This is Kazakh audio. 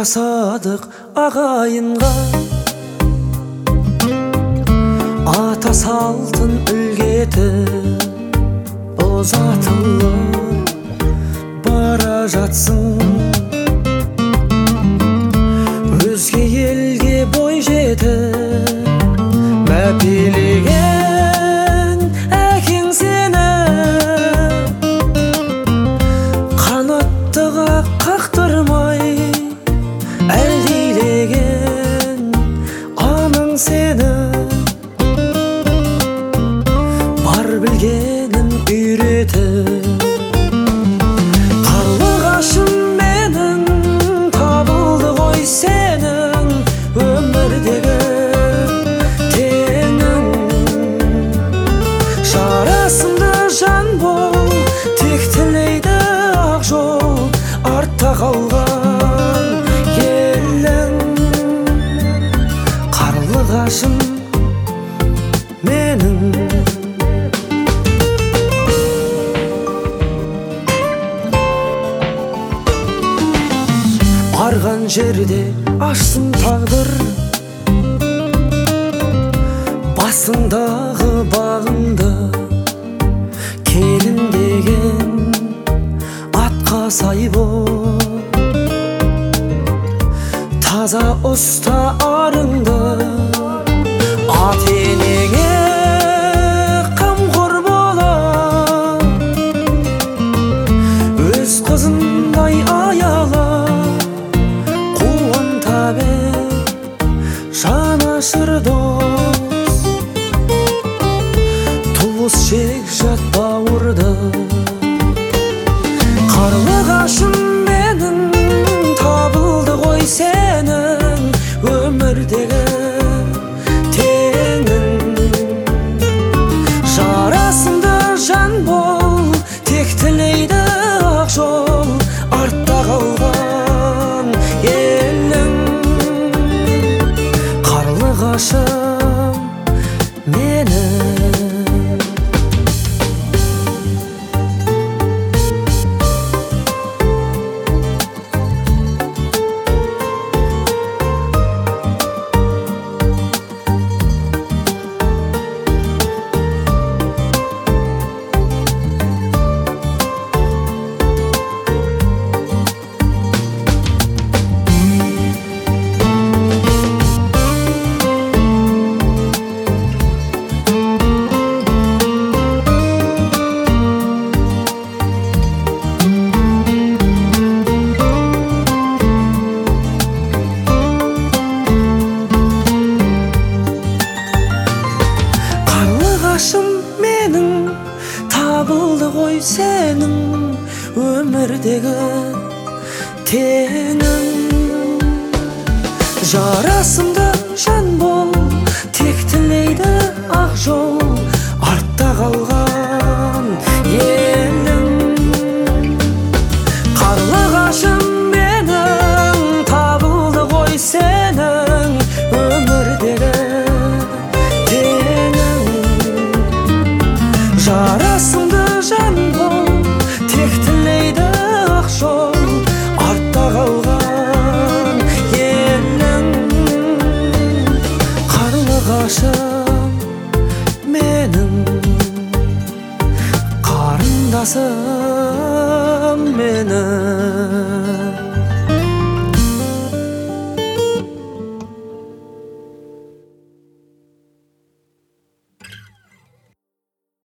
жасадық ағайынға, ата салтын үлгетіп ұзатылып бара жатсың. Өзге елге бой жетіп мәпелеген әкең сені, қанаттыға қақтырмай әлдилеген анаң сені. Бар білгенін үйретіп қарлығашым менің, табылды ғой сенің өмірдегі теңің. Жарасымды жан бол, тек тілейді ақ жол, артта қалған елің. Қарлығашым менің. Барған жерде ашсын тағдыр, басыңдағы бағыңды. Келін деген атқа сай бол, таза ұста арыңды. Ат енеңе қамқор бола, өз қызындай аяла. Жанашыр дос, туыс жек жат бауырды. Қарлығашым менің, табылды ғой сенің өмірдегі теңің. Жарасымды жан бол, тек тілейді ақ жол, артта қалған елің. Қарлығашым менің. Қарлығашым менің, табылды ғой сенің өмірдегі теңің. Жарасымды жан бол, тек тілейді ақ жол, артта қалған елің. Қарлығашым менің, табылды ғой сенің өмірдегі теңің. Жарасымды жан бол, тек тілейді ақ жол, артта қалған елің. Қарлығашым менің, қарындасым менің.